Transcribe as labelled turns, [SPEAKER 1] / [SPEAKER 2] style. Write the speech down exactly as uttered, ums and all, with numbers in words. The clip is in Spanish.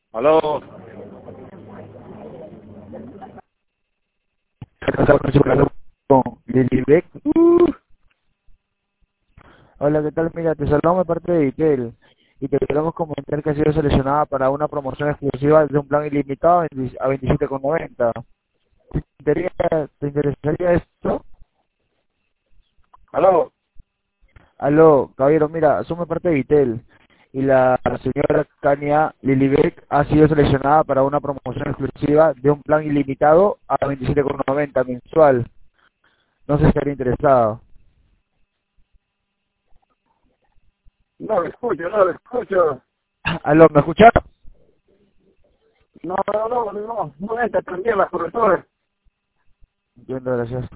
[SPEAKER 1] Aló.
[SPEAKER 2] Con Lilibek. Uh. Hola, ¿qué tal? Mira, te saludamos de parte de Vitel y te queremos comentar que ha sido seleccionada para una promoción exclusiva de un plan ilimitado a veintisiete con noventa. ¿Te interesaría, ¿Te interesaría esto?
[SPEAKER 1] Aló.
[SPEAKER 2] Aló, caballero, mira, somos parte de Vitel y la señora Kania Lilibek ha sido seleccionada para una promoción exclusiva de un plan ilimitado a veintisiete con noventa mensual. No sé si estaría interesado.
[SPEAKER 1] No lo escucho, no lo escucho.
[SPEAKER 2] Aló, ¿me escuchas?
[SPEAKER 1] No, no, no, no, no entra también las coberturas.
[SPEAKER 2] Entiendo, gracias.